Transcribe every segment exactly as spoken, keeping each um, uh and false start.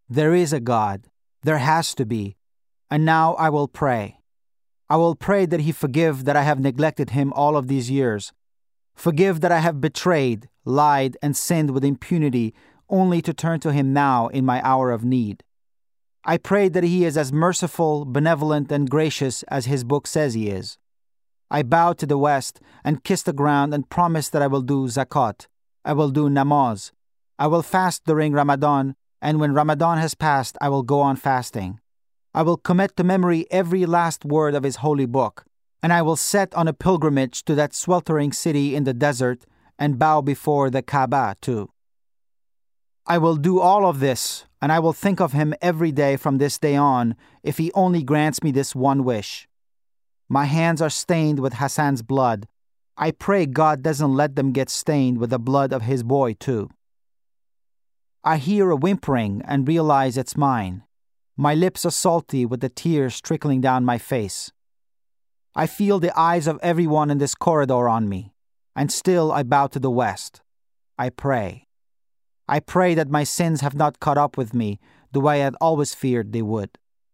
There is a God. There has to be. And now I will pray. I will pray that He forgive that I have neglected Him all of these years. Forgive that I have betrayed, lied, and sinned with impunity only to turn to Him now in my hour of need. I pray that He is as merciful, benevolent, and gracious as His book says He is. I bow to the west and kiss the ground and promise that I will do zakat. I will do namaz. I will fast during Ramadan, and when Ramadan has passed, I will go on fasting. I will commit to memory every last word of His holy book, and I will set on a pilgrimage to that sweltering city in the desert and bow before the Kaaba too. I will do all of this, and I will think of Him every day from this day on if He only grants me this one wish. My hands are stained with Hassan's blood. I pray God doesn't let them get stained with the blood of his boy too. I hear a whimpering and realize it's mine. My lips are salty with the tears trickling down my face. I feel the eyes of everyone in this corridor on me, and still I bow to the west. I pray. I pray that my sins have not caught up with me the way I had always feared they would.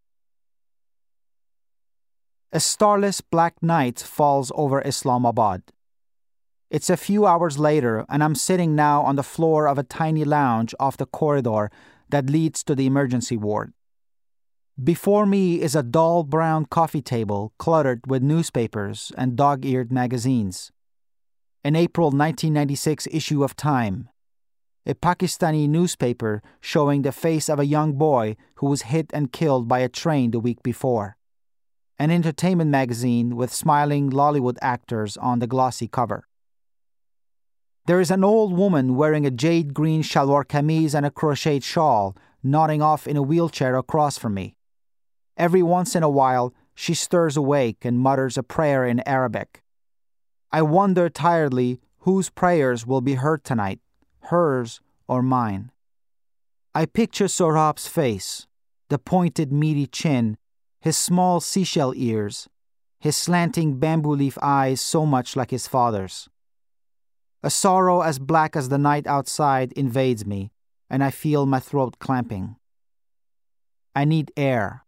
A starless black night falls over Islamabad. It's a few hours later, and I'm sitting now on the floor of a tiny lounge off the corridor that leads to the emergency ward. Before me is a dull brown coffee table cluttered with newspapers and dog-eared magazines. An April nineteen ninety-six issue of Time. A Pakistani newspaper showing the face of a young boy who was hit and killed by a train the week before. An entertainment magazine with smiling Lollywood actors on the glossy cover. There is an old woman wearing a jade green shalwar kameez and a crocheted shawl, nodding off in a wheelchair across from me. Every once in a while, she stirs awake and mutters a prayer in Arabic. I wonder tiredly whose prayers will be heard tonight, hers or mine. I picture Sohrab's face, the pointed meaty chin, his small seashell ears, his slanting bamboo leaf eyes so much like his father's. A sorrow as black as the night outside invades me, and I feel my throat clamping. I need air.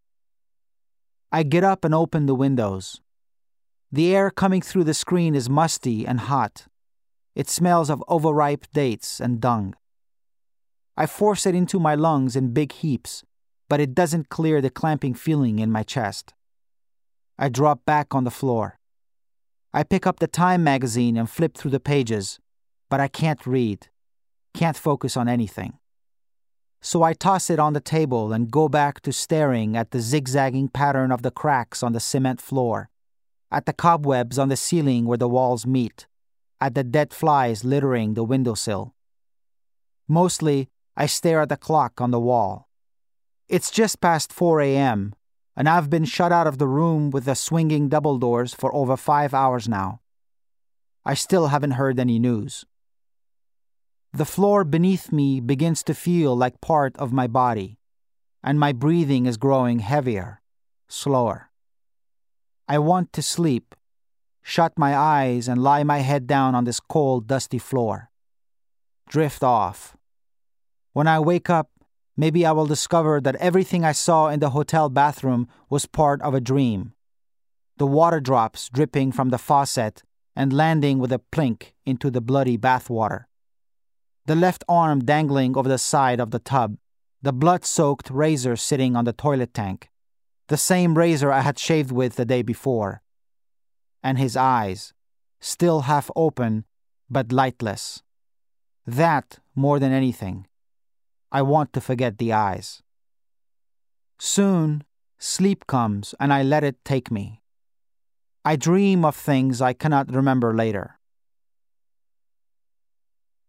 I get up and open the windows. The air coming through the screen is musty and hot. It smells of overripe dates and dung. I force it into my lungs in big heaps, but it doesn't clear the clamping feeling in my chest. I drop back on the floor. I pick up the Time magazine and flip through the pages, but I can't read, can't focus on anything. So I toss it on the table and go back to staring at the zigzagging pattern of the cracks on the cement floor, at the cobwebs on the ceiling where the walls meet, at the dead flies littering the windowsill. Mostly, I stare at the clock on the wall. It's just past four a.m., and I've been shut out of the room with the swinging double doors for over five hours now. I still haven't heard any news. The floor beneath me begins to feel like part of my body, and my breathing is growing heavier, slower. I want to sleep, shut my eyes and lie my head down on this cold, dusty floor. Drift off. When I wake up, maybe I will discover that everything I saw in the hotel bathroom was part of a dream. The water drops dripping from the faucet and landing with a plink into the bloody bathwater. The left arm dangling over the side of the tub, the blood-soaked razor sitting on the toilet tank, the same razor I had shaved with the day before. And his eyes, still half open but lightless. That more than anything. I want to forget the eyes. Soon, sleep comes and I let it take me. I dream of things I cannot remember later.